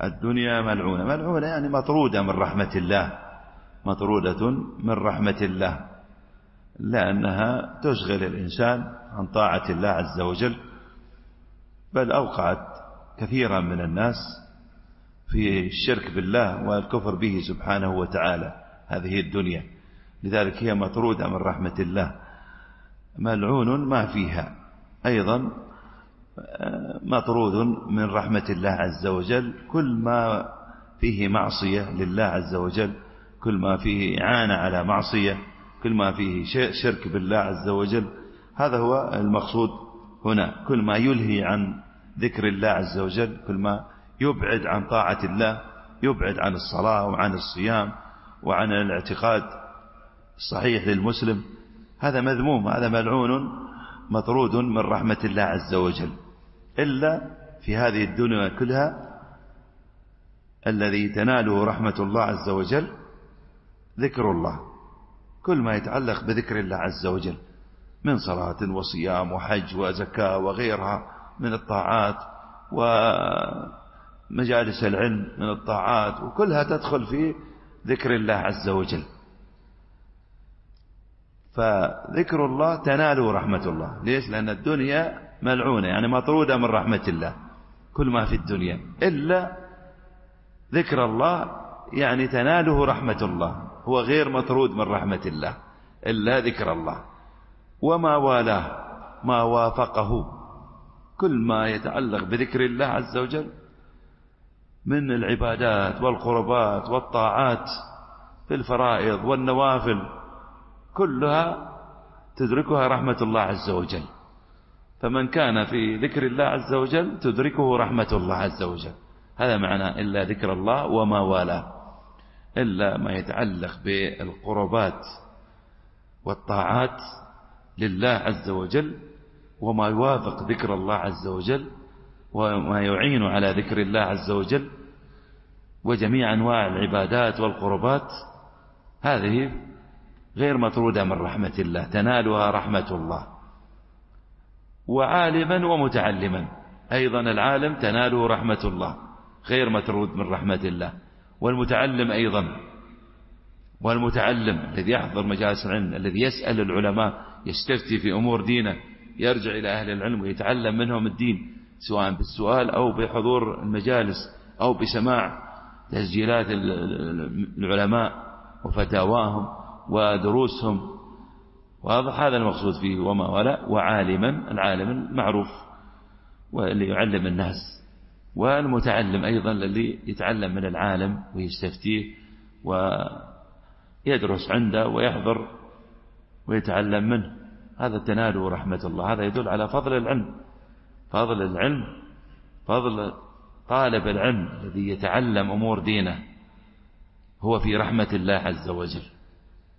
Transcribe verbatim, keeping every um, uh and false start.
الدنيا ملعونة. ملعونة يعني مطرودة من رحمة الله، مطرودة من رحمة الله، لأنها تشغل الإنسان عن طاعة الله عز وجل، بل أوقعت كثيرا من الناس في الشرك بالله والكفر به سبحانه وتعالى هذه الدنيا. لذلك هي مطرودة من رحمة الله، ملعون ما فيها، أيضا مطرود من رحمة الله عز وجل كل ما فيه معصية لله عز وجل، كل ما فيه إعانة على معصية، كل ما فيه شرك بالله عز وجل. هذا هو المقصود هنا، كل ما يلهي عن ذكر الله عز وجل، كل ما يبعد عن طاعة الله، يبعد عن الصلاة وعن الصيام وعن الاعتقاد الصحيح للمسلم، هذا مذموم، هذا ملعون مطرود من رحمة الله عز وجل. إلا في هذه الدنيا كلها الذي تناله رحمة الله عز وجل ذكر الله، كل ما يتعلق بذكر الله عز وجل من صلاة وصيام وحج وزكاة وغيرها من الطاعات، ومجالس العلم من الطاعات، وكلها تدخل في ذكر الله عز وجل. فذكر الله تناله رحمة الله. ليش؟ لأن الدنيا ملعونة يعني مطرودة من رحمة الله، كل ما في الدنيا إلا ذكر الله يعني تناله رحمة الله، هو غير مطرود من رحمة الله إلا ذكر الله، وما والاه ما وافقه، كل ما يتعلق بذكر الله عز وجل من العبادات والقربات والطاعات في الفرائض والنوافل كلها تدركها رحمة الله عز وجل. فمن كان في ذكر الله عز وجل تدركه رحمة الله عز وجل، هذا معنى إلا ذكر الله وما والاه، إلا ما يتعلق بالقربات والطاعات لله عز وجل، وما يوافق ذكر الله عز وجل، وما يعين على ذكر الله عز وجل، وجميع أنواع العبادات والقربات، هذه غير مطرودة من رحمة الله، تنالها رحمة الله. وعالما ومتعلما، أيضا العالم تناله رحمة الله، غير مطرود من رحمة الله. والمتعلم أيضا، والمتعلم الذي يحضر مجالس العلم، الذي يسأل العلماء، يستفتي في أمور دينه، يرجع إلى أهل العلم ويتعلم منهم الدين، سواء بالسؤال أو بحضور المجالس أو بسماع تسجيلات العلماء وفتاواهم ودروسهم. واضح هذا المقصود فيه وما ولا. وعالما، العالم المعروف واللي يعلم الناس، والمتعلم أيضا الذي يتعلم من العالم ويستفتيه ويدرس عنده ويحضر ويتعلم منه، هذا تناله رحمة الله. هذا يدل على فضل العلم، فضل العلم، فضل طالب العلم الذي يتعلم أمور دينه، هو في رحمة الله عز وجل.